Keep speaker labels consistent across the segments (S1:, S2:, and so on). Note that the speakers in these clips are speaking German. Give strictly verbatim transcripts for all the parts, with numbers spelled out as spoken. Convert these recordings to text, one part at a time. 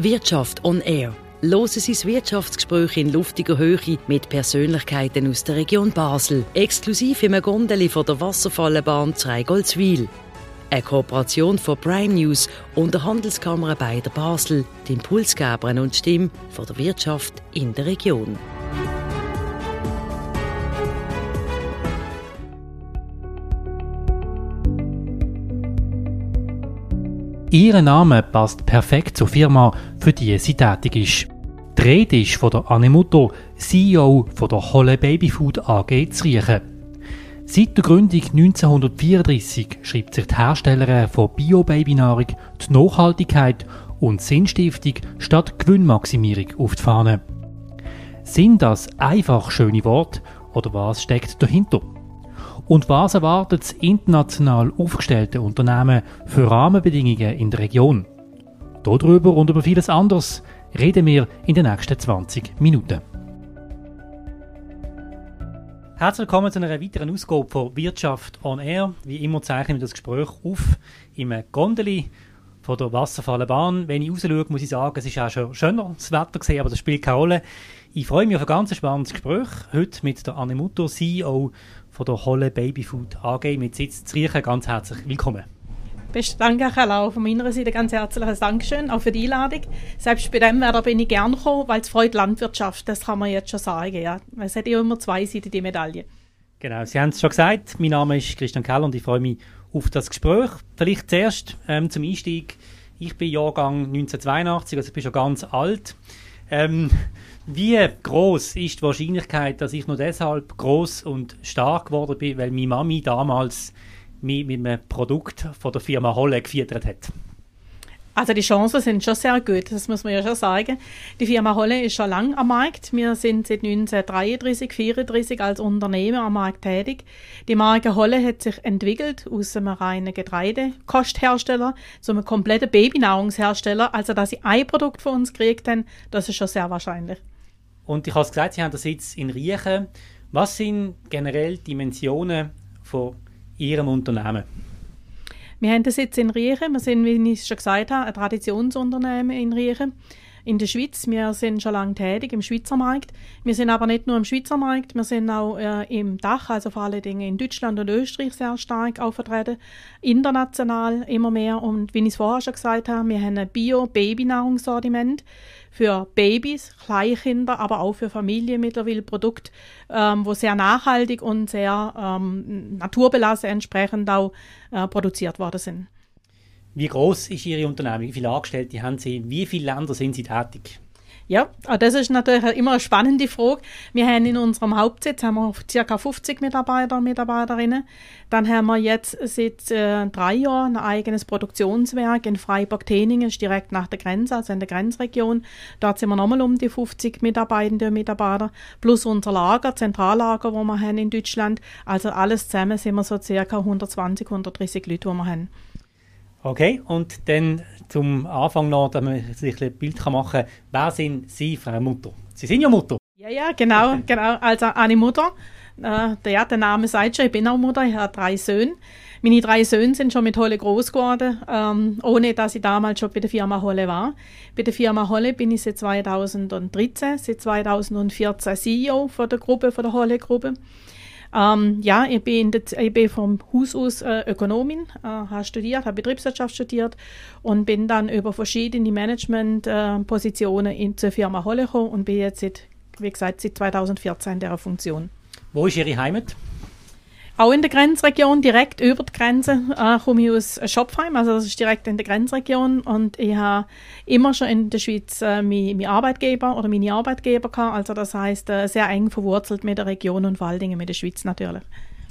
S1: Wirtschaft on Air. Hören Sie das Wirtschaftsgespräch in luftiger Höhe mit Persönlichkeiten aus der Region Basel. Exklusiv im Gondeli von der Wasserfallenbahn Zreigoldswil. Eine Kooperation von Prime News und der Handelskammer Beider Basel, die Impulsgeberin und Stimme von der Wirtschaft in der Region.
S2: Ihr Name passt perfekt zur Firma, für die sie tätig ist. Die Rede ist von der Anne Mutter, C E O von der Holle Babyfood A G zu Riechen. Seit der Gründung neunzehnhundertvierunddreissig schreibt sich die Herstellerin von Bio-Babynahrung die Nachhaltigkeit und Sinnstiftung statt Gewinnmaximierung auf die Fahne. Sind das einfach schöne Worte oder was steckt dahinter? Und was erwartet das international aufgestellte Unternehmen für Rahmenbedingungen in der Region? Darüber und über vieles anderes reden wir in den nächsten zwanzig Minuten. Herzlich willkommen zu einer weiteren Ausgabe von Wirtschaft on Air. Wie immer zeichnen wir das Gespräch auf im Gondeli von der Wasserfallenbahn. Wenn ich raus schaue, muss ich sagen, es ist auch schon schöner das Wetter gesehen, aber das spielt keine Rolle. Ich freue mich auf ein ganz spannendes Gespräch. Heute mit der Anne Mutter, C E O von der Holle Babyfood A G mit Sitz zu Riechen. Ganz herzlich willkommen.
S3: Besten Dank, Herr Kellau. Von meiner Seite ganz herzliches Dankeschön, auch für die Einladung. Selbst bei dem Wetter bin ich gerne gekommen, weil es freut Landwirtschaft, das kann man jetzt schon sagen. Ja. Es hat ja immer zwei Seiten, die Medaille.
S2: Genau, Sie haben es schon gesagt. Mein Name ist Christian Keller und ich freue mich auf das Gespräch. Vielleicht zuerst ähm, zum Einstieg. Ich bin Jahrgang neunzehnhundertzweiundachtzig, also ich bin schon ganz alt. Ähm, wie groß ist die Wahrscheinlichkeit, dass ich nur deshalb groß und stark geworden bin, weil meine Mami damals mich mit einem Produkt von der Firma Holle gefüttert hat?
S3: Also die Chancen sind schon sehr gut, das muss man ja schon sagen. Die Firma Holle ist schon lange am Markt. Wir sind seit neunzehnhundertdreiunddreissig, vierunddreissig als Unternehmen am Markt tätig. Die Marke Holle hat sich entwickelt aus einem reinen Getreidekosthersteller zu einem kompletten Babynahrungshersteller. Also dass sie ein Produkt von uns gekriegt haben, das ist schon sehr wahrscheinlich.
S2: Und ich habe es gesagt, Sie haben den Sitz in Riechen. Was sind generell die Dimensionen von Ihrem Unternehmen?
S3: Wir haben den Sitz in Riechen. Wir sind, wie ich schon gesagt habe, ein Traditionsunternehmen in Riechen. In der Schweiz. Wir sind schon lange tätig im Schweizer Markt. Wir sind aber nicht nur im Schweizer Markt, wir sind auch äh, im Dach, also vor allen Dingen in Deutschland und Österreich sehr stark auch vertreten. International immer mehr. Und wie ich es vorher schon gesagt habe, wir haben ein Bio-Babynahrungssortiment für Babys, Kleinkinder, aber auch für Familien mittlerweile Produkte, ähm, wo sehr nachhaltig und sehr ähm, naturbelassen entsprechend auch äh, produziert worden sind.
S2: Wie groß ist Ihre Unternehmung? Wie viele Angestellte haben Sie? In wie vielen Ländern sind Sie tätig?
S3: Ja, das ist natürlich immer eine spannende Frage. Wir haben in unserem Hauptsitz haben wir ca. fünfzig Mitarbeiter und Mitarbeiterinnen. Dann haben wir jetzt seit äh, drei Jahren ein eigenes Produktionswerk in Freiburg-Teningen, direkt nach der Grenze, also in der Grenzregion. Dort sind wir nochmal um die fünfzig Mitarbeitende und Mitarbeiter, plus unser Lager, Zentrallager, das wir haben in Deutschland. Also alles zusammen sind wir so ca. hundertzwanzig, hundertdreissig Leute, die wir haben.
S2: Okay, und dann zum Anfang noch, damit man sich ein Bild machen kann. Wer sind Sie, Frau Mutter? Sie sind ja Mutter.
S3: Ja, ja, genau. genau. Also eine Mutter. Äh, der, der Name sagt schon, ich bin auch Mutter, ich habe drei Söhne. Meine drei Söhne sind schon mit Holle groß geworden, ähm, ohne dass ich damals schon bei der Firma Holle war. Bei der Firma Holle bin ich seit zweitausenddreizehn, seit zweitausendvierzehn C E O von der Gruppe, von der Holle-Gruppe. Ähm, ja, ich bin, der, ich bin vom Haus aus äh, Ökonomin, äh, habe studiert, habe Betriebswirtschaft studiert und bin dann über verschiedene Management-Positionen äh, in zur Firma Holle gekommen und bin jetzt, seit, wie gesagt, seit zweitausendvierzehn in dieser Funktion.
S2: Wo ist Ihre Heimat?
S3: Auch in der Grenzregion, direkt über die Grenze, äh, komme ich aus Schopfheim, also das ist direkt in der Grenzregion und ich habe immer schon in der Schweiz äh, meine, meine Arbeitgeber oder meine Arbeitgeber gehabt, also das heisst äh, sehr eng verwurzelt mit der Region und vor allen Dingen mit der Schweiz natürlich.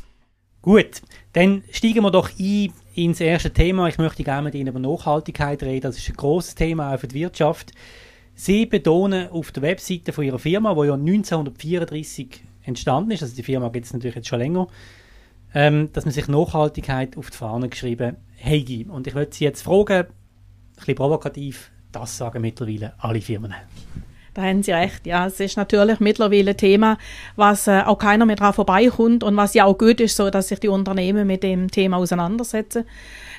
S2: Gut, dann steigen wir doch ein ins erste Thema. Ich möchte gerne mit Ihnen über Nachhaltigkeit reden, das ist ein grosses Thema auch für die Wirtschaft. Sie betonen auf der Webseite von Ihrer Firma, die ja neunzehnhundertvierunddreissig entstanden ist, also die Firma gibt es natürlich jetzt schon länger, Ähm, dass man sich Nachhaltigkeit auf die Fahne geschrieben hat. Und ich möchte Sie jetzt fragen, ein bisschen provokativ, das sagen mittlerweile alle Firmen.
S3: Da haben Sie recht. Ja, es ist natürlich mittlerweile ein Thema, was äh, auch keiner mehr dran vorbeikommt und was ja auch gut ist, so dass sich die Unternehmen mit dem Thema auseinandersetzen.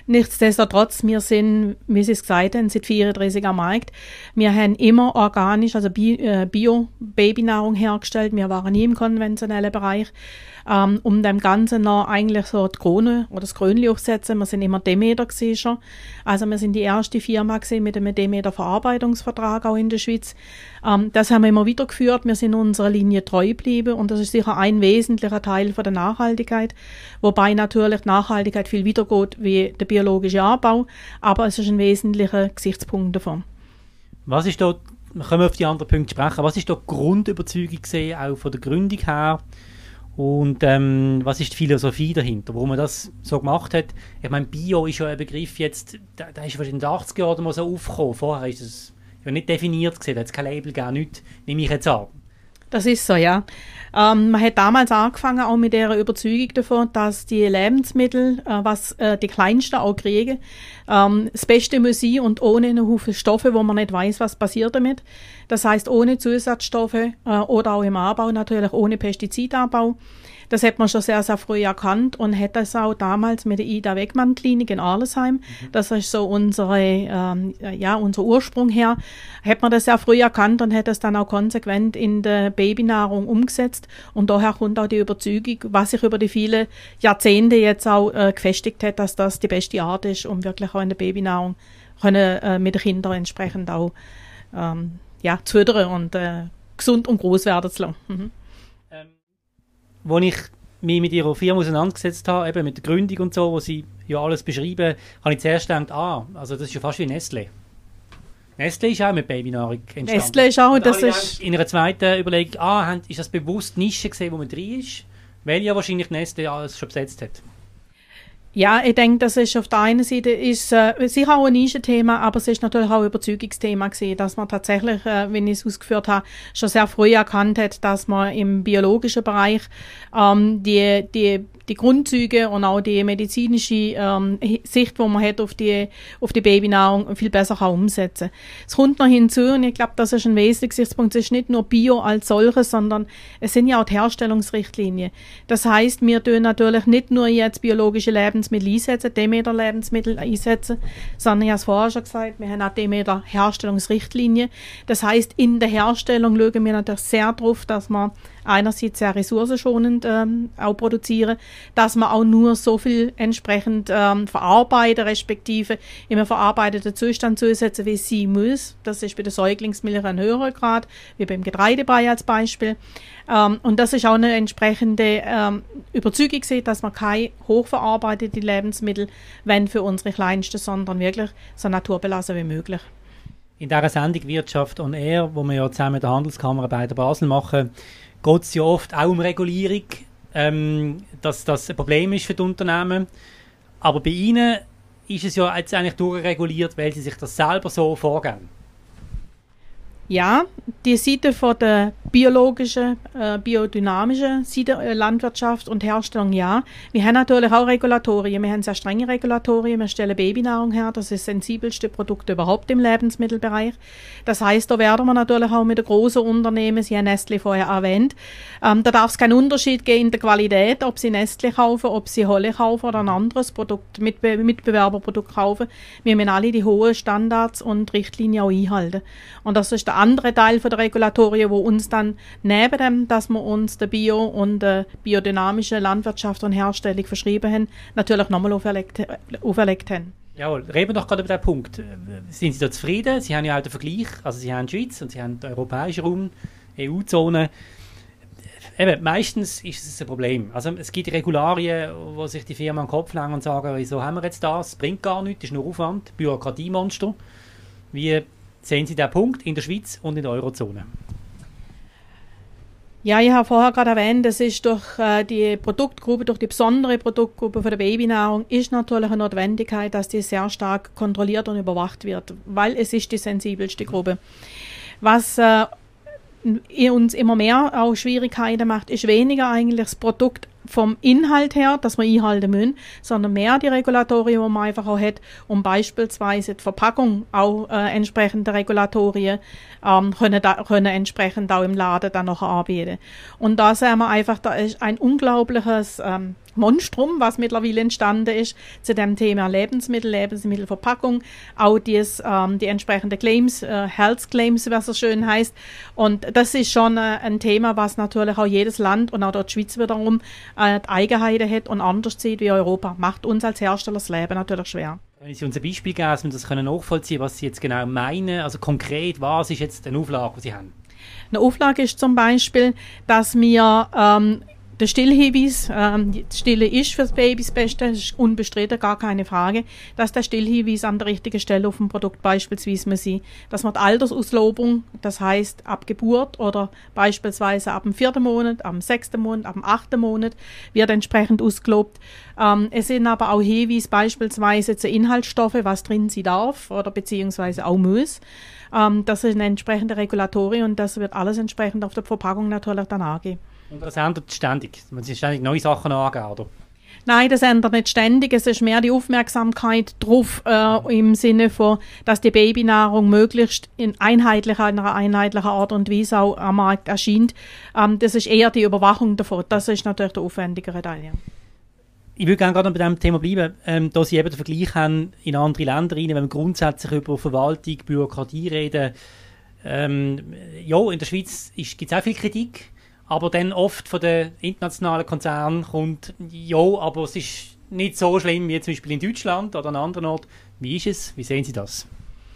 S3: Nichtsdestotrotz, wir sind, wie Sie es gesagt haben, seit vierunddreißig am Markt. Wir haben immer organisch, also Bio-Babynahrung hergestellt. Wir waren nie im konventionellen Bereich. Ähm, um dem Ganzen noch eigentlich so die Krone oder das Krönchen aufzusetzen. Wir sind immer Demeter gewesen schon. Also wir sind die erste Firma gewesen mit einem Demeter-Verarbeitungsvertrag auch in der Schweiz. Ähm, das haben wir immer wieder geführt. Wir sind unserer Linie treu geblieben und das ist sicher ein wesentlicher Teil von der Nachhaltigkeit. Wobei natürlich die Nachhaltigkeit viel weitergeht wie der biologische Anbau, aber es ist ein wesentlicher Gesichtspunkt davon.
S2: Was ist da, wir können auf die anderen Punkte sprechen, was ist da die Grundüberzeugung gesehen, auch von der Gründung her? Und ähm, was ist die Philosophie dahinter, warum man das so gemacht hat? Ich meine, Bio ist ja ein Begriff jetzt, der, der ist in den achtziger Jahren mal so aufgekommen. Vorher ist es ja nicht definiert gewesen, da hat es kein Label gegeben, nichts, nehme ich jetzt an.
S3: Das ist so, ja. Ähm, man hat damals angefangen auch mit der Überzeugung davon, dass die Lebensmittel, äh, was äh, die Kleinsten auch kriegen, ähm, das Beste muss sein und ohne einen Haufen Stoffe, wo man nicht weiß, was passiert damit. Das heißt ohne Zusatzstoffe äh, oder auch im Anbau natürlich ohne Pestizidanbau. Das hat man schon sehr, sehr früh erkannt und hat das auch damals mit der Ida-Weckmann-Klinik in Arlesheim, mhm. das ist so unsere, ähm, ja, unser Ursprung her, hat man das sehr früh erkannt und hat das dann auch konsequent in der Babynahrung umgesetzt. Und daher kommt auch die Überzeugung, was sich über die vielen Jahrzehnte jetzt auch äh, gefestigt hat, dass das die beste Art ist, um wirklich auch in der Babynahrung können, äh, mit den Kindern entsprechend auch ähm, ja, zu fördern und äh, gesund und groß werden zu lassen. Mhm.
S2: Als ich mich mit ihrer Firma auseinandergesetzt habe, eben mit der Gründung und so, wo sie ja alles beschreiben, habe ich zuerst gedacht, ah, also das ist ja fast wie Nestlé. Nestlé ist auch mit Babynahrung entstanden.
S3: Nestlé ist auch,
S2: und
S3: das ist...
S2: In einer zweiten Überlegung, ah, ist das bewusst Nische gesehen, wo man drin ist? Weil ja wahrscheinlich Nestlé alles schon besetzt hat.
S3: Ja, ich denke, das ist auf der einen Seite ist, äh, sicher auch ein Nischenthema, aber es ist natürlich auch ein Überzeugungsthema gewesen, dass man tatsächlich, äh, wenn ich es ausgeführt habe, schon sehr früh erkannt hat, dass man im biologischen Bereich ähm, die, die, die Grundzüge und auch die medizinische ähm, Sicht, die man hat auf die, auf die Babynahrung, viel besser kann umsetzen. Es kommt noch hinzu, und ich glaube, das ist ein wesentlicher Gesichtspunkt, es ist nicht nur Bio als solches, sondern es sind ja auch die Herstellungsrichtlinien. Das heißt, wir tun natürlich nicht nur jetzt biologische Lebensmittel einsetzen, Demeter-Lebensmittel einsetzen, sondern ich habe es vorher schon gesagt, wir haben auch Demeter-Herstellungsrichtlinien. Das heißt, in der Herstellung schauen wir natürlich sehr darauf, dass wir einerseits sehr ressourcenschonend ähm, auch produzieren, dass man auch nur so viel entsprechend ähm, verarbeiten, respektive in einem verarbeiteten Zustand zusetzen, wie es sein muss. Das ist bei der Säuglingsmilch ein höherer Grad, wie beim Getreidebrei als Beispiel. Ähm, und das ist auch eine entsprechende ähm, Überzeugung gewesen, dass man keine hochverarbeitete Lebensmittel wollen für unsere Kleinsten, sondern wirklich so naturbelassen wie möglich.
S2: In dieser Sendung Wirtschaft on Air, wo wir ja zusammen mit der Handelskammer bei der Basel machen, geht es ja oft auch um Regulierung, ähm, dass das ein Problem ist für die Unternehmen. Aber bei Ihnen ist es ja jetzt eigentlich durchreguliert, weil Sie sich das selber so vorgeben.
S3: Ja, die Seite von der biologischen, äh, biodynamischen Seite, äh, Landwirtschaft und Herstellung, ja. Wir haben natürlich auch Regulatorien. Wir haben sehr strenge Regulatorien. Wir stellen Babynahrung her. Das ist das sensibelste Produkt überhaupt im Lebensmittelbereich. Das heißt, da werden wir natürlich auch mit den großen Unternehmen, Sie haben Nestlé vorher erwähnt, ähm, da darf es keinen Unterschied geben in der Qualität, ob Sie Nestlé kaufen, ob Sie Holle kaufen oder ein anderes Produkt, Mitbe- Mitbewerberprodukt kaufen. Wir müssen alle die hohen Standards und Richtlinien auch einhalten. Und das ist der andere Teil von der Regulatorien, wo uns dann neben dem, dass wir uns der Bio- und der biodynamischen Landwirtschaft und Herstellung verschrieben haben, natürlich nochmal auferlegt, auferlegt haben.
S2: Jawohl, reden wir doch gerade über den Punkt. Sind Sie da zufrieden? Sie haben ja auch den Vergleich, also Sie haben die Schweiz und Sie haben den europäischen Raum, E U-Zone. Eben, meistens ist es ein Problem. Also es gibt Regularien, wo sich die Firmen an den Kopf legen und sagen, wieso haben wir jetzt das? Bringt gar nichts, ist nur Aufwand, Bürokratiemonster. Wie sehen Sie den Punkt in der Schweiz und in der Eurozone?
S3: Ja, ich habe vorher gerade erwähnt, das ist durch äh, die Produktgruppe, durch die besondere Produktgruppe von der Babynahrung, ist natürlich eine Notwendigkeit, dass die sehr stark kontrolliert und überwacht wird, weil es ist die sensibelste Gruppe. Was äh, uns immer mehr auch Schwierigkeiten macht, ist weniger eigentlich das Produkt vom Inhalt her, dass wir einhalten müssen, sondern mehr die Regulatorien, die man einfach auch hat, um beispielsweise die Verpackung auch äh, entsprechende Regulatorien ähm, können, da, können entsprechend auch im Laden dann noch anbieten. Und da sehen wir einfach, da ist ein unglaubliches ähm, Monstrum, was mittlerweile entstanden ist, zu dem Thema Lebensmittel, Lebensmittelverpackung, auch dies, ähm, die entsprechenden Claims, äh, Health Claims, was so schön heißt. Und das ist schon äh, ein Thema, was natürlich auch jedes Land und auch dort die Schweiz wiederum äh, die Eigenheiten hat und anders sieht wie Europa. Macht uns als Hersteller das Leben natürlich schwer.
S2: Wenn Sie uns ein Beispiel geben, dass wir das können nachvollziehen, was Sie jetzt genau meinen, also konkret, was ist jetzt eine Auflage, die Sie haben?
S3: Eine Auflage ist zum Beispiel, dass wir ähm, der Stillhinweis, ähm, die Stille ist für das Baby das Beste, das ist unbestritten, gar keine Frage, dass der Stillhinweis an der richtigen Stelle auf dem Produkt beispielsweise man sieht, dass man die Altersauslobung, das heißt ab Geburt oder beispielsweise ab dem vierten Monat, ab dem sechsten Monat, ab dem achten Monat wird entsprechend ausgelobt. Ähm, es sind aber auch Hinweise beispielsweise zu Inhaltsstoffe, was drin sie darf oder beziehungsweise auch muss. Ähm, das ist eine entsprechende Regulatorik und das wird alles entsprechend auf der Verpackung natürlich dann angehen.
S2: Und das ändert ständig. Man muss ständig neue Sachen angeben, oder?
S3: Nein, das ändert nicht ständig. Es ist mehr die Aufmerksamkeit drauf, äh, im Sinne von, dass die Babynahrung möglichst in einheitlicher, in einer einheitlichen Art und Weise auch am Markt erscheint. Ähm, das ist eher die Überwachung davon. Das ist natürlich der aufwendigere Teil. Ja.
S2: Ich würde gerne gerade noch bei diesem Thema bleiben, ähm, da Sie eben den Vergleich haben in andere Länder rein, wenn wir grundsätzlich über Verwaltung, Bürokratie reden. Ähm, ja, in der Schweiz gibt es auch viel Kritik. Aber dann oft von den internationalen Konzernen kommt, ja, aber es ist nicht so schlimm wie zum Beispiel in Deutschland oder an anderen Orten. Wie ist es? Wie sehen Sie das?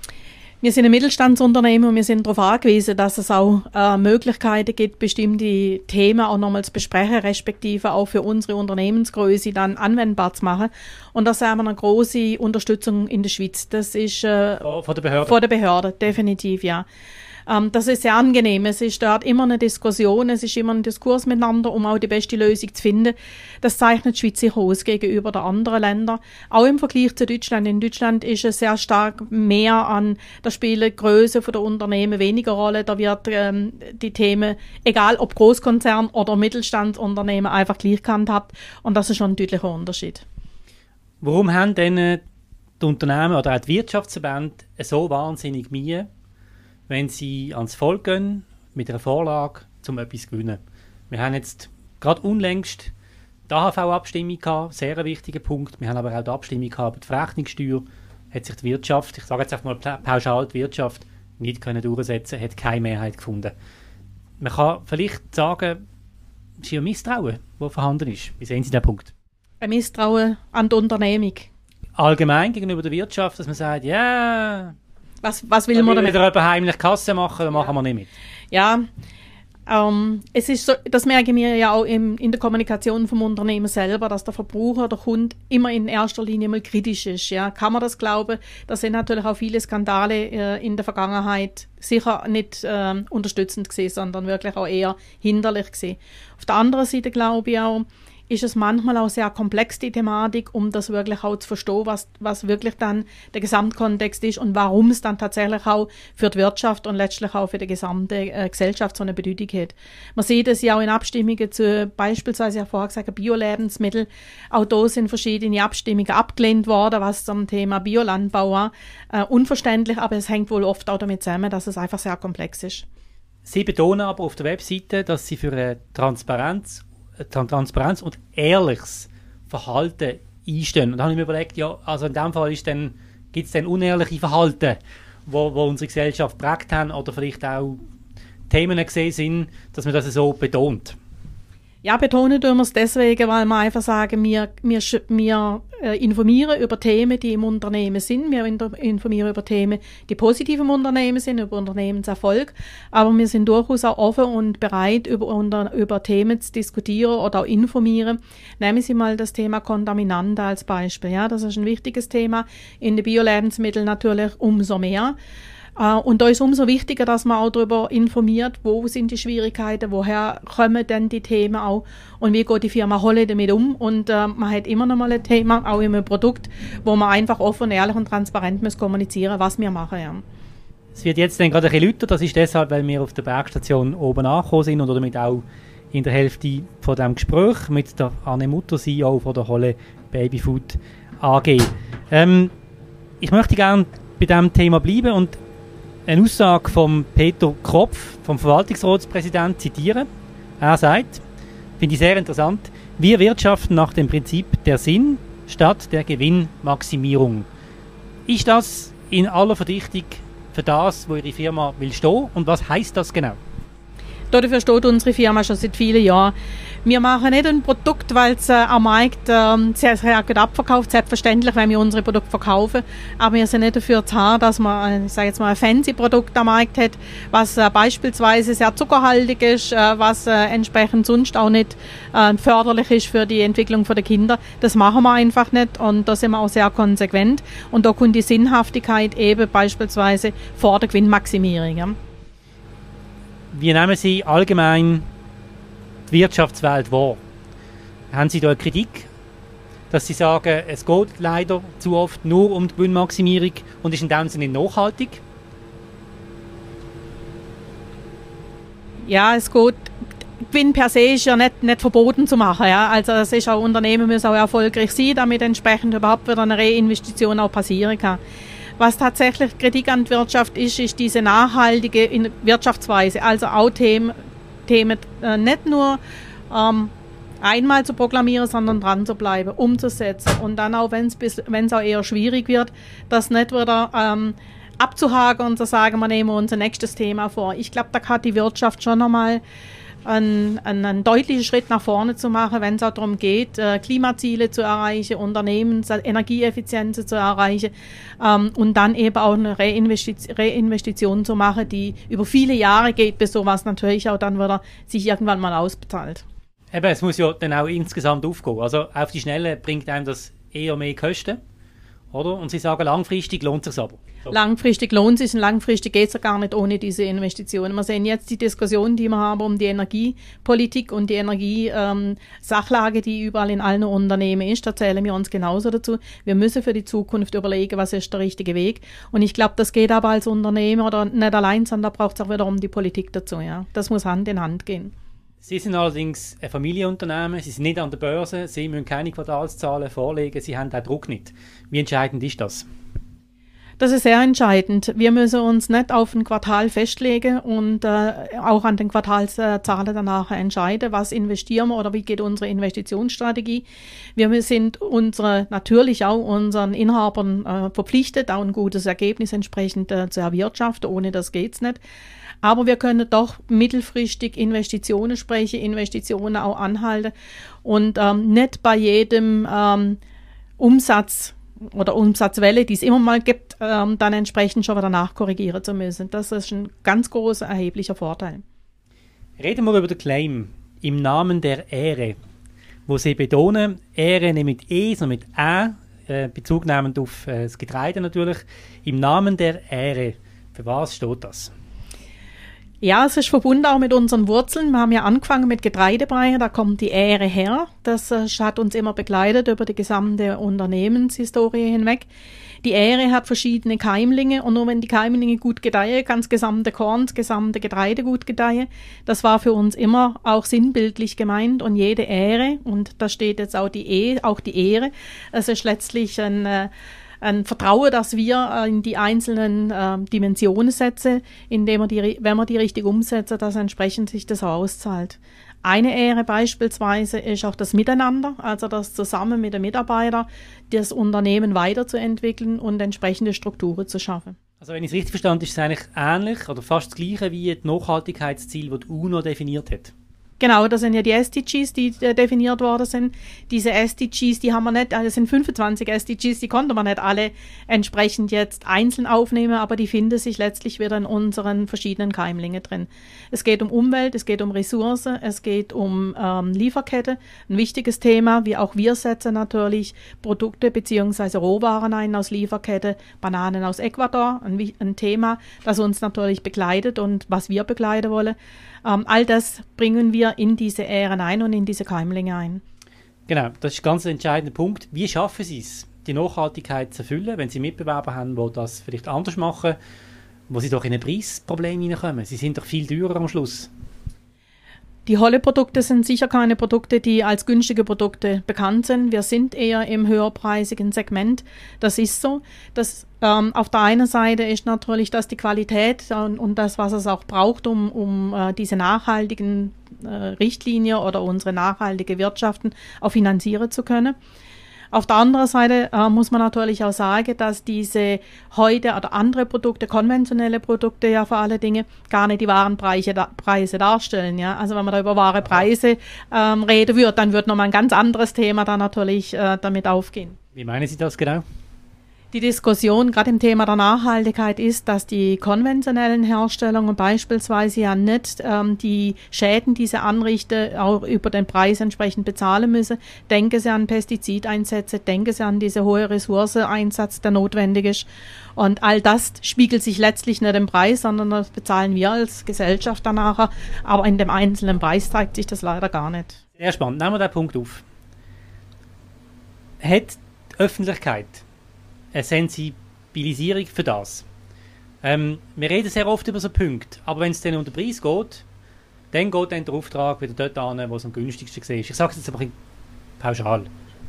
S3: Wir sind ein Mittelstandsunternehmen und wir sind darauf angewiesen, dass es auch äh, Möglichkeiten gibt, bestimmte Themen auch nochmal zu besprechen, respektive auch für unsere Unternehmensgröße dann anwendbar zu machen. Und da sehen wir eine große Unterstützung in der Schweiz. Das ist äh,
S2: von der Behörde?
S3: Von der Behörde, definitiv, ja. Ähm, das ist sehr angenehm. Es ist dort immer eine Diskussion, es ist immer ein Diskurs miteinander, um auch die beste Lösung zu finden. Das zeichnet die Schweiz sich aus gegenüber den anderen Ländern. Auch im Vergleich zu Deutschland. In Deutschland ist es sehr stark mehr an, da spielen Größe der Unternehmen weniger Rolle. Da wird ähm, die Themen, egal ob Großkonzern oder Mittelstandsunternehmen, einfach gleich gehandhabt. Und das ist schon ein deutlicher Unterschied.
S2: Warum haben denn äh, die Unternehmen oder auch die Wirtschaftsverbände so wahnsinnig Mühe, wenn sie ans Volk gehen, mit einer Vorlage, um etwas zu gewinnen? Wir haben jetzt gerade unlängst die A H V-Abstimmung gehabt, sehr ein wichtiger Punkt. Wir haben aber auch die Abstimmung gehabt über die Verrechnungssteuer. Hat sich die Wirtschaft, ich sage jetzt einfach mal pauschal, die Wirtschaft nicht können durchsetzen, hat keine Mehrheit gefunden. Man kann vielleicht sagen, es ist ein Misstrauen, das vorhanden ist. Wie sehen Sie diesen Punkt?
S3: Ein Misstrauen an die Unternehmung.
S2: Allgemein gegenüber der Wirtschaft, dass man sagt, ja... Yeah,
S3: Was, was will man damit?
S2: Wenn wir wieder heimlich Kasse machen, dann machen wir nicht mit.
S3: Ja, ähm, es ist so, das merken wir ja auch im, in der Kommunikation vom Unternehmen selber, dass der Verbraucher, der Kunde immer in erster Linie mal kritisch ist. Ja, kann man das glauben? Da sind natürlich auch viele Skandale äh, in der Vergangenheit sicher nicht äh, unterstützend gewesen, sondern wirklich auch eher hinderlich gewesen. Auf der anderen Seite glaube ich auch, ist es manchmal auch sehr komplex, die Thematik, um das wirklich auch zu verstehen, was, was wirklich dann der Gesamtkontext ist und warum es dann tatsächlich auch für die Wirtschaft und letztlich auch für die gesamte äh, Gesellschaft so eine Bedeutung hat. Man sieht es ja auch in Abstimmungen zu beispielsweise, ich habe vorher gesagt, Bio-Lebensmittel. Auch da sind verschiedene Abstimmungen abgelehnt worden, was zum Thema Biolandbau war. Äh, unverständlich, aber es hängt wohl oft auch damit zusammen, dass es einfach sehr komplex ist.
S2: Sie betonen aber auf der Webseite, dass Sie für eine Transparenz Transparenz und ehrliches Verhalten einstehen. Und da habe ich mir überlegt, ja, also in dem Fall gibt es dann unehrliche Verhalten, wo, wo unsere Gesellschaft geprägt haben oder vielleicht auch Themen gesehen sind, dass man das so betont.
S3: Ja, betonen tun wir es deswegen, weil wir einfach sagen, wir, wir, wir äh, informieren über Themen, die im Unternehmen sind. Wir informieren über Themen, die positiv im Unternehmen sind, über Unternehmenserfolg. Aber wir sind durchaus auch offen und bereit, über, unter, über Themen zu diskutieren oder auch informieren. Nehmen Sie mal das Thema Kontaminante als Beispiel. Ja, das ist ein wichtiges Thema. In den Bio-Lebensmitteln natürlich umso mehr. Uh, und da ist umso wichtiger, dass man auch darüber informiert, wo sind die Schwierigkeiten, woher kommen denn die Themen auch und wie geht die Firma Holle damit um. Und uh, man hat immer noch mal ein Thema, auch in einem Produkt, wo man einfach offen, ehrlich und transparent muss kommunizieren, was wir machen. Ja.
S2: Es wird jetzt dann gerade ein bisschen lauter, das ist deshalb, weil wir auf der Bergstation oben angekommen sind und damit auch in der Hälfte von diesem Gespräch mit der Anne Mutter, C E O von der Holle Babyfood A G. Ähm, ich möchte gerne bei diesem Thema bleiben und eine Aussage von Peter Kropf, vom Verwaltungsratspräsidenten, zitieren. Er sagt, finde ich sehr interessant, Wir wirtschaften nach dem Prinzip der Sinn statt der Gewinnmaximierung. Ist das in aller Verdichtung für das, wo Ihre Firma will stehen? Und was heisst das genau?
S3: Dafür steht unsere Firma schon seit vielen Jahren. Wir machen nicht ein Produkt, weil es äh, am Markt äh, sehr, sehr gut abverkauft. Selbstverständlich, wenn wir unsere Produkte verkaufen. Aber wir sind nicht dafür zu haben, dass man, ich sage jetzt mal, ein fancy Produkt am Markt hat, was äh, beispielsweise sehr zuckerhaltig ist, äh, was äh, entsprechend sonst auch nicht äh, förderlich ist für die Entwicklung der Kinder. Das machen wir einfach nicht und da sind wir auch sehr konsequent. Und da kommt die Sinnhaftigkeit eben beispielsweise vor der Gewinnmaximierung. Ja.
S2: Wie nehmen Sie allgemein die Wirtschaftswelt wahr? Haben Sie da eine Kritik, dass Sie sagen, es geht leider zu oft nur um die Gewinnmaximierung und ist in dem Sinne nachhaltig?
S3: Ja, es geht. Gewinn per se ist ja nicht, nicht verboten zu machen. Ja. Also es ist auch, Unternehmen müssen auch erfolgreich sein, damit entsprechend überhaupt wieder eine Reinvestition auch passieren kann. Was tatsächlich Kritik an der Wirtschaft ist, ist diese nachhaltige Wirtschaftsweise. Also auch Themen, Themen äh, nicht nur ähm, einmal zu proklamieren, sondern dran zu bleiben, umzusetzen. Und dann auch, wenn es auch eher schwierig wird, das nicht wieder ähm, abzuhaken und zu sagen, wir nehmen unser nächstes Thema vor. Ich glaube, da hat die Wirtschaft schon nochmal einen, einen, einen deutlichen Schritt nach vorne zu machen, wenn es auch darum geht, äh, Klimaziele zu erreichen, Unternehmens-, Energieeffizienz zu erreichen ähm, und dann eben auch eine Reinvestition, Reinvestition zu machen, die über viele Jahre geht, bis sowas natürlich auch dann wieder sich irgendwann mal ausbezahlt.
S2: Eben, es muss ja dann auch insgesamt aufgehen. Also auf die Schnelle bringt einem das eher mehr Kosten, oder? Und Sie sagen, langfristig lohnt es sich aber. So.
S3: Langfristig lohnt es sich und langfristig geht es ja gar nicht ohne diese Investitionen. Wir sehen jetzt die Diskussion, die wir haben um die Energiepolitik und die Energiesachlage, ähm, die überall in allen Unternehmen ist. Da zählen wir uns genauso dazu. Wir müssen für die Zukunft überlegen, was ist der richtige Weg. Und ich glaube, das geht aber als Unternehmer oder nicht allein, sondern da braucht es auch wiederum die Politik dazu. Ja. Das muss Hand in Hand gehen.
S2: Sie sind allerdings ein Familienunternehmen, Sie sind nicht an der Börse, Sie müssen keine Quartalszahlen vorlegen, Sie haben auch Druck nicht. Wie entscheidend ist das?
S3: Das ist sehr entscheidend. Wir müssen uns nicht auf ein Quartal festlegen und äh, auch an den Quartalszahlen danach entscheiden, was investieren wir oder wie geht unsere Investitionsstrategie. Wir sind unsere, natürlich auch unseren Inhabern äh, verpflichtet, auch ein gutes Ergebnis entsprechend äh, zu erwirtschaften. Ohne das geht's nicht. Aber wir können doch mittelfristig Investitionen sprechen, Investitionen auch anhalten und ähm, nicht bei jedem ähm, Umsatz oder Umsatzwelle, die es immer mal gibt, ähm, dann entsprechend schon wieder nachkorrigieren zu müssen. Das ist ein ganz großer, erheblicher Vorteil.
S2: Reden wir über den Claim im Namen der Ehre, wo Sie betonen, Ehre nicht mit E, sondern mit Ä, äh, bezugnehmend auf äh, das Getreide natürlich. Im Namen der Ehre, für was steht das?
S3: Ja, es ist verbunden auch mit unseren Wurzeln. Wir haben ja angefangen mit Getreidebrei, da kommt die Ähre her. Das äh, hat uns immer begleitet über die gesamte Unternehmenshistorie hinweg. Die Ähre hat verschiedene Keimlinge und nur wenn die Keimlinge gut gedeihen, kann das gesamte Korn, das gesamte Getreide gut gedeihen. Das war für uns immer auch sinnbildlich gemeint und jede Ähre, und da steht jetzt auch die E, auch die Ehre, es ist letztlich ein äh, ein Vertrauen, dass wir in die einzelnen äh, Dimensionen setzen, indem wir die, wenn wir die richtig umsetzen, dass entsprechend sich das auch auszahlt. Eine Ehre beispielsweise ist auch das Miteinander, also das zusammen mit den Mitarbeitern das Unternehmen weiterzuentwickeln und entsprechende Strukturen zu schaffen.
S2: Also wenn ich es richtig verstanden habe, ist es eigentlich ähnlich oder fast das Gleiche wie die Nachhaltigkeitsziele, die die UNO definiert hat.
S3: Genau, das sind ja die S D Gs, die äh, definiert worden sind. Diese S D Gs, die haben wir nicht, also es sind fünfundzwanzig S D Gs, die konnte man nicht alle entsprechend jetzt einzeln aufnehmen, aber die finden sich letztlich wieder in unseren verschiedenen Keimlingen drin. Es geht um Umwelt, es geht um Ressourcen, es geht um ähm, Lieferkette, ein wichtiges Thema, wie auch wir setzen natürlich Produkte bzw. Rohwaren ein aus Lieferkette, Bananen aus Ecuador, ein, ein Thema, das uns natürlich begleitet und was wir begleiten wollen. Ähm, all das bringen wir in diese Ähren ein und in diese Keimlinge ein.
S2: Genau, das ist ein ganz entscheidender Punkt. Wie schaffen Sie es, die Nachhaltigkeit zu erfüllen, wenn Sie Mitbewerber haben, die das vielleicht anders machen, wo Sie doch in ein Preisproblem hineinkommen? Sie sind doch viel teurer am Schluss.
S3: Die Holle-Produkte sind sicher keine Produkte, die als günstige Produkte bekannt sind. Wir sind eher im höherpreisigen Segment. Das ist so. Das, ähm, auf der einen Seite ist natürlich, dass die Qualität und, und das, was es auch braucht, um, um äh, diese nachhaltigen äh, Richtlinie oder unsere nachhaltige Wirtschaften auch finanzieren zu können. Auf der anderen Seite äh, muss man natürlich auch sagen, dass diese heute oder andere Produkte, konventionelle Produkte ja vor allen Dingen gar nicht die wahren Preise, da, Preise darstellen. Ja? Also wenn man da über wahre Preise ähm, reden würde, dann wird nochmal ein ganz anderes Thema da natürlich äh, damit aufgehen.
S2: Wie meinen Sie das genau?
S3: Die Diskussion gerade im Thema der Nachhaltigkeit ist, dass die konventionellen Herstellungen beispielsweise ja nicht ähm, die Schäden, die sie anrichten, auch über den Preis entsprechend bezahlen müssen. Denken Sie an Pestizideinsätze, denken Sie an diese hohe Ressourceneinsatz, der notwendig ist. Und all das spiegelt sich letztlich nicht im Preis, sondern das bezahlen wir als Gesellschaft danach. Aber in dem einzelnen Preis zeigt sich das leider gar nicht.
S2: Sehr spannend. Nehmen wir den Punkt auf. Hat die Öffentlichkeit eine Sensibilisierung für das? Ähm, wir reden sehr oft über so Punkte, aber wenn es dann um den Preis geht, dann geht dann der Auftrag wieder dort an, wo es am günstigsten ist. Ich sage es jetzt aber ein pauschal.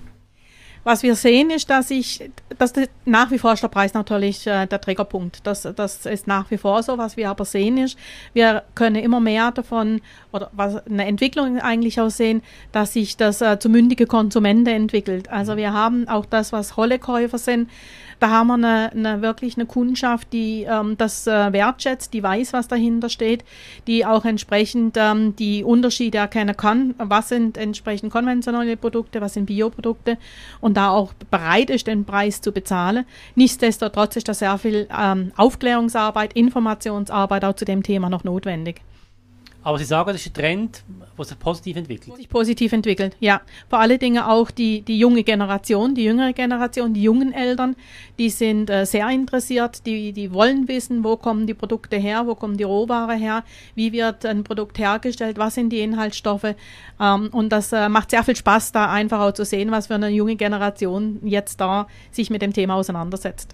S3: Was wir sehen, ist, dass ich, dass nach wie vor ist der Preis natürlich äh, der Triggerpunkt. Das, das ist nach wie vor so. Was wir aber sehen ist, wir können immer mehr davon, oder was eine Entwicklung eigentlich auch sehen, dass sich das äh, zu mündige Konsumenten entwickelt. Also wir haben auch das, was Hollekäufer sind. Da haben wir eine, eine wirklich eine Kundschaft, die ähm, das äh, wertschätzt, die weiß, was dahinter steht, die auch entsprechend ähm, die Unterschiede erkennen kann. Was sind entsprechend konventionelle Produkte, was sind Bioprodukte und da auch bereit ist, den Preis zu bezahlen. Nichtsdestotrotz ist da sehr viel ähm, Aufklärungsarbeit, Informationsarbeit auch zu dem Thema noch notwendig.
S2: Aber Sie sagen, das ist ein Trend, der sich positiv entwickelt.
S3: Sich positiv entwickelt, ja. Vor allen Dingen auch die, die junge Generation, die jüngere Generation, die jungen Eltern, die sind äh, sehr interessiert, die, die wollen wissen, wo kommen die Produkte her, wo kommen die Rohware her, wie wird ein Produkt hergestellt, was sind die Inhaltsstoffe. Ähm, und das äh, macht sehr viel Spaß, da einfach auch zu sehen, was für eine junge Generation jetzt da sich mit dem Thema auseinandersetzt.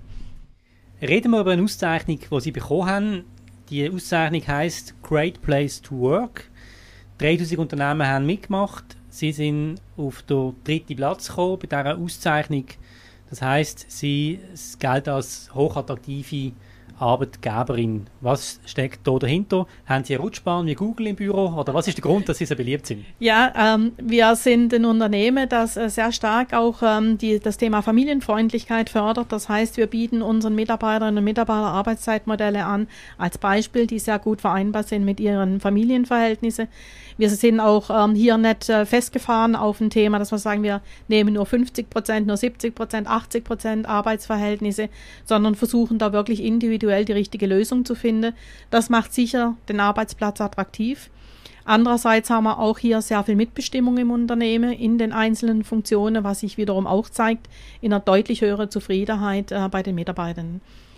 S2: Reden wir über eine Auszeichnung, die Sie bekommen haben. Die Auszeichnung heisst Great Place to Work. dreitausend Unternehmen haben mitgemacht. Sie sind auf den dritten Platz gekommen bei dieser Auszeichnung. Das heisst, sie gelten als hochattraktive Arbeitgeberin. Was steckt da dahinter? Haben Sie eine Rutschbahn wie Google im Büro? Oder was ist der Grund, dass Sie so beliebt sind?
S3: Ja, ähm, wir sind ein Unternehmen, das äh, sehr stark auch ähm, die, das Thema Familienfreundlichkeit fördert. Das heißt, wir bieten unseren Mitarbeiterinnen und Mitarbeitern Arbeitszeitmodelle an, als Beispiel, die sehr gut vereinbar sind mit ihren Familienverhältnissen. Wir sind auch ähm, hier nicht äh, festgefahren auf ein Thema, dass wir sagen, wir nehmen nur fünfzig Prozent, nur siebzig Prozent, achtzig Prozent Arbeitsverhältnisse, sondern versuchen da wirklich individuell die richtige Lösung zu finden. Das macht sicher den Arbeitsplatz attraktiv. Andererseits haben wir auch hier sehr viel Mitbestimmung im Unternehmen in den einzelnen Funktionen, was sich wiederum auch zeigt in einer deutlich höheren Zufriedenheit äh, bei den Mitarbeitern.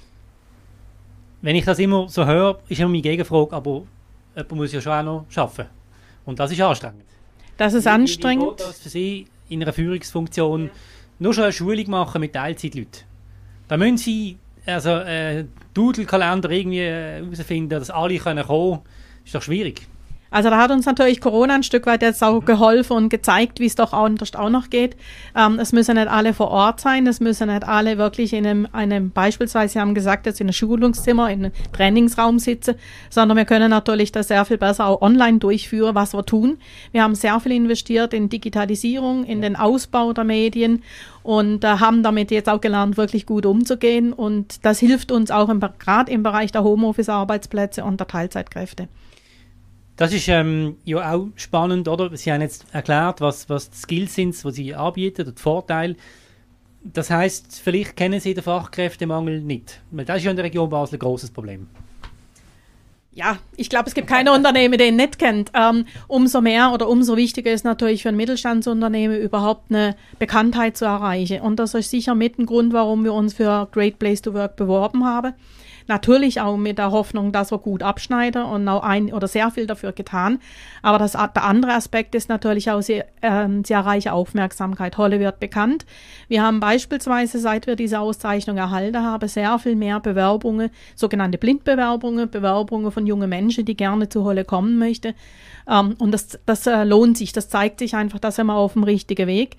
S2: Wenn ich das immer so höre, ist immer meine Gegenfrage, aber jemand muss ja schon auch noch arbeiten. Und das ist anstrengend.
S3: Das ist
S2: wie,
S3: anstrengend.
S2: Wie geht das für Sie in einer Führungsfunktion? Ja. Nur schon eine Schulung machen mit Teilzeitleuten. Da müssen Sie also äh, Doodle-Kalender irgendwie herausfinden, dass alle können kommen. Ist doch schwierig.
S3: Also da hat uns natürlich Corona ein Stück weit jetzt auch geholfen und gezeigt, wie es doch anders auch noch geht. Ähm, es müssen nicht alle vor Ort sein, es müssen nicht alle wirklich in einem, einem beispielsweise, Sie haben gesagt, jetzt in einem Schulungszimmer, in einem Trainingsraum sitzen, sondern wir können natürlich das sehr viel besser auch online durchführen, was wir tun. Wir haben sehr viel investiert in Digitalisierung, in den Ausbau der Medien und äh, haben damit jetzt auch gelernt, wirklich gut umzugehen. Und das hilft uns auch gerade im Bereich der Homeoffice-Arbeitsplätze und der Teilzeitkräfte.
S2: Das ist ähm, ja auch spannend, oder? Sie haben jetzt erklärt, was, was die Skills sind, die Sie anbieten, und die Vorteile. Das heisst, vielleicht kennen Sie den Fachkräftemangel nicht. Weil das ist ja in der Region Basel ein grosses Problem.
S3: Ja, ich glaube, es gibt keine Unternehmen, die ihn nicht kennt. Ähm, umso mehr oder umso wichtiger ist natürlich für ein Mittelstandsunternehmen überhaupt eine Bekanntheit zu erreichen. Und das ist sicher mit ein Grund, warum wir uns für Great Place to Work beworben haben. Natürlich auch mit der Hoffnung, dass wir gut abschneiden und auch ein oder sehr viel dafür getan. Aber das, der andere Aspekt ist natürlich auch, sie, äh, sie erreichen Aufmerksamkeit. Holle wird bekannt. Wir haben beispielsweise, seit wir diese Auszeichnung erhalten haben, sehr viel mehr Bewerbungen, sogenannte Blindbewerbungen, Bewerbungen von jungen Menschen, die gerne zu Holle kommen möchten. Ähm, und das, das äh, lohnt sich, das zeigt sich einfach, da sind wir auf dem richtigen Weg.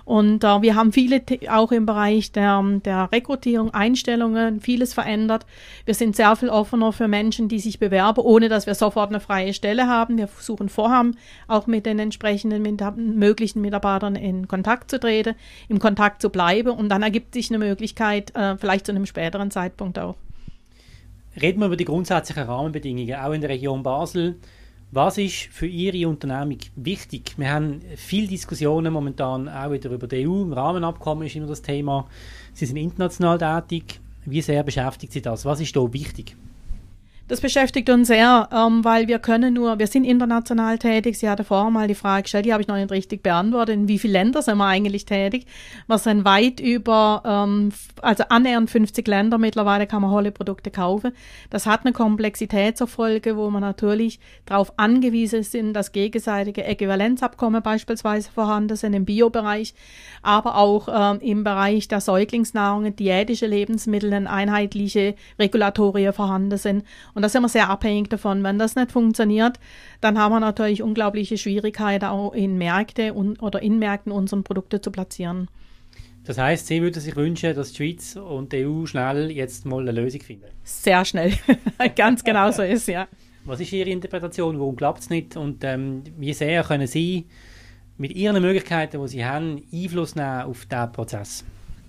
S3: Und äh, wir haben viele, auch im Bereich der, der Rekrutierung, Einstellungen, vieles verändert. Wir sind sehr viel offener für Menschen, die sich bewerben, ohne dass wir sofort eine freie Stelle haben. Wir versuchen vorher auch mit den entsprechenden mit, möglichen Mitarbeitern in Kontakt zu treten, im Kontakt zu bleiben und dann ergibt sich eine Möglichkeit, äh, vielleicht zu einem späteren Zeitpunkt auch.
S2: Reden wir über die grundsätzlichen Rahmenbedingungen, auch in der Region Basel. Was ist für Ihre Unternehmung wichtig? Wir haben viele Diskussionen momentan auch wieder über die E U. Im Rahmenabkommen ist immer das Thema. Sie sind international tätig. Wie sehr beschäftigt Sie das? Was ist da wichtig?
S3: Das beschäftigt uns sehr, ähm, weil wir können nur, wir sind international tätig. Sie hatte vorher mal die Frage gestellt, die habe ich noch nicht richtig beantwortet. In wie viele Länder sind wir eigentlich tätig? Wir sind weit über, ähm, also annähernd fünfzig Länder mittlerweile kann man Holle-Produkte kaufen. Das hat eine Komplexität zur Folge, wo man natürlich darauf angewiesen sind, dass gegenseitige Äquivalenzabkommen beispielsweise vorhanden sind im Biobereich, aber auch ähm, im Bereich der Säuglingsnahrung, diätische Lebensmittel, einheitliche Regulatorien vorhanden sind. Und da sind wir sehr abhängig davon. Wenn das nicht funktioniert, dann haben wir natürlich unglaubliche Schwierigkeiten, auch in Märkte un- oder in Märkten unsere Produkte zu platzieren.
S2: Das heisst, Sie würden sich wünschen, dass die Schweiz und die E U schnell jetzt mal eine Lösung finden?
S3: Sehr schnell. Ganz genau so ist, ja.
S2: Was ist Ihre Interpretation? Warum klappt es nicht? Und ähm, wie sehr können Sie mit Ihren Möglichkeiten, die Sie haben, Einfluss nehmen auf diesen Prozess?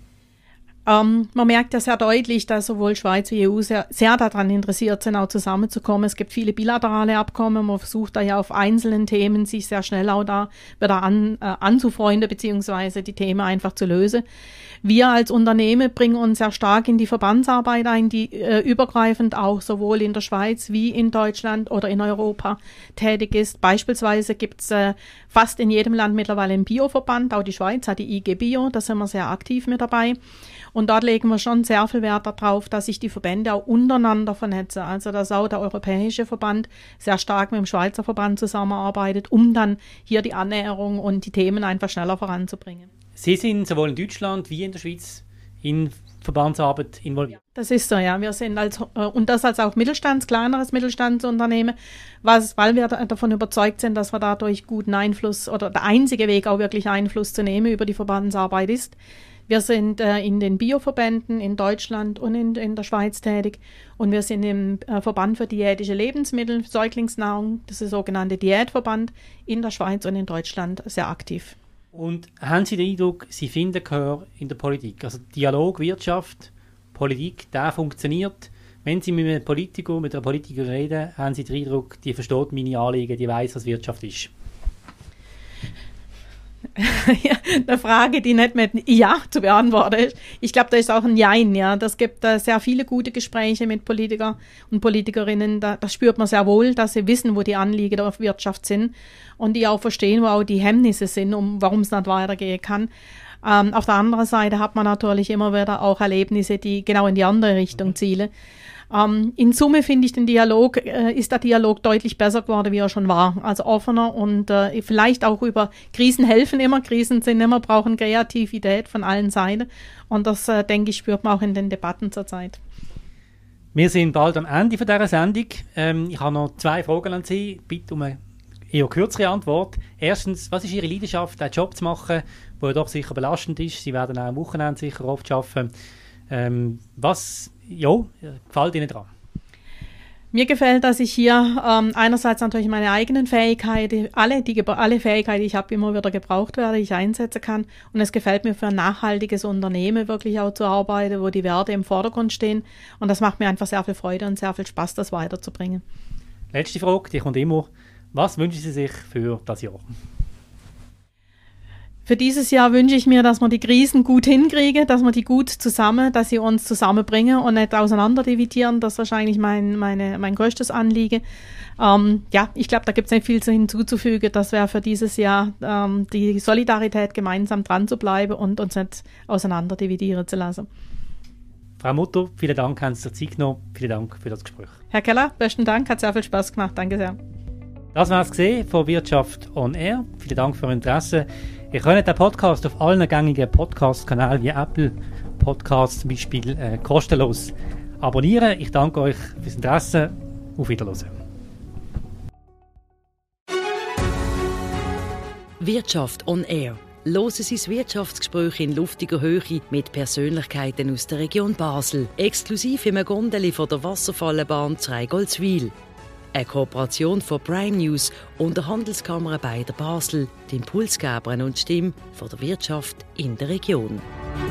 S3: Ähm, man merkt ja sehr deutlich, dass sowohl Schweiz wie E U sehr, sehr daran interessiert sind, auch zusammenzukommen. Es gibt viele bilaterale Abkommen. Man versucht da ja auf einzelnen Themen sich sehr schnell auch da wieder an, äh, anzufreunden, beziehungsweise die Themen einfach zu lösen. Wir als Unternehmen bringen uns sehr stark in die Verbandsarbeit ein, die äh, übergreifend auch sowohl in der Schweiz wie in Deutschland oder in Europa tätig ist. Beispielsweise gibt es äh, fast in jedem Land mittlerweile einen Bioverband. Auch die Schweiz hat die I G Bio, da sind wir sehr aktiv mit dabei. Und dort legen wir schon sehr viel Wert darauf, dass sich die Verbände auch untereinander vernetzen. Also dass auch der europäische Verband sehr stark mit dem Schweizer Verband zusammenarbeitet, um dann hier die Annäherung und die Themen einfach schneller voranzubringen.
S2: Sie sind sowohl in Deutschland wie in der Schweiz in Verbandsarbeit involviert.
S3: Das ist so, ja. Wir sind als, und das als auch Mittelstands, kleineres Mittelstandsunternehmen, was, weil wir davon überzeugt sind, dass wir dadurch guten Einfluss oder der einzige Weg auch wirklich Einfluss zu nehmen über die Verbandsarbeit ist. Wir sind äh, in den Bioverbänden in Deutschland und in, in der Schweiz tätig und wir sind im äh, Verband für diätische Lebensmittel, Säuglingsnahrung, das ist der sogenannte Diätverband, in der Schweiz und in Deutschland sehr aktiv.
S2: Und haben Sie den Eindruck, Sie finden Gehör in der Politik? Also Dialog, Wirtschaft, Politik, der funktioniert. Wenn Sie mit einem Politiker, mit einer Politikerin reden, haben Sie den Eindruck, die versteht meine Anliegen, die weiss, was Wirtschaft ist?
S3: Ja, eine Frage, die nicht mit Ja zu beantworten ist. Ich glaube, da ist auch ein Jein. Ja. Das gibt äh, sehr viele gute Gespräche mit Politikern und Politikerinnen. Da, da spürt man sehr wohl, dass sie wissen, wo die Anliegen der Wirtschaft sind und die auch verstehen, wo auch die Hemmnisse sind, um warum es nicht weitergehen kann. Ähm, auf der anderen Seite hat man natürlich immer wieder auch Erlebnisse, die genau in die andere Richtung zielen. Ähm, in Summe finde ich den Dialog, äh, ist der Dialog deutlich besser geworden, wie er schon war. Also offener und äh, vielleicht auch über Krisen helfen immer. Krisen sind immer, brauchen Kreativität von allen Seiten. Und das, äh, denke ich, spürt man auch in den Debatten zurzeit.
S2: Wir sind bald am Ende von dieser Sendung. Ähm, ich habe noch zwei Fragen an Sie. Bitte um eine eher kürzere Antwort. Erstens, was ist Ihre Leidenschaft, einen Job zu machen, der doch sicher belastend ist? Sie werden auch am Wochenende sicher oft arbeiten. Ähm, was ja, gefällt Ihnen daran?
S3: Mir gefällt, dass ich hier ähm, einerseits natürlich meine eigenen Fähigkeiten, alle, die, alle Fähigkeiten, die ich habe, immer wieder gebraucht werde, die ich einsetzen kann. Und es gefällt mir für ein nachhaltiges Unternehmen wirklich auch zu arbeiten, wo die Werte im Vordergrund stehen. Und das macht mir einfach sehr viel Freude und sehr viel Spaß, das weiterzubringen. Letzte
S2: Frage, die kommt immer. Was wünschen Sie sich für das Jahr?
S3: Für dieses Jahr wünsche ich mir, dass wir die Krisen gut hinkriegen, dass wir die gut zusammen, dass sie uns zusammenbringen und nicht auseinander dividieren. Das ist wahrscheinlich mein, meine, mein größtes Anliegen. Ähm, ja, ich glaube, da gibt es nicht viel hinzuzufügen. Das wäre für dieses Jahr ähm, die Solidarität, gemeinsam dran zu bleiben und uns nicht auseinander dividieren zu lassen.
S2: Frau Mutter, vielen Dank, haben Sie sich Zeit genommen. Vielen Dank für das Gespräch.
S3: Herr Keller, besten Dank, hat sehr viel Spaß gemacht. Danke sehr.
S2: Das war es gesehen von Wirtschaft on Air. Vielen Dank für Ihr Interesse. Ihr könnt den Podcast auf allen gängigen Podcast-Kanälen wie Apple Podcasts zum Beispiel äh, kostenlos abonnieren. Ich danke euch fürs Interesse. Auf Wiedersehen.
S1: Wirtschaft on Air, hören Sie das Wirtschaftsgespräch in luftiger Höhe mit Persönlichkeiten aus der Region Basel, exklusiv im Gondeli von der Wasserfallenbahn Zreigoldswil. Eine Kooperation von Prime News und der Handelskammer Beider Basel, die Impulsgeberin und Stimme von der Wirtschaft in der Region.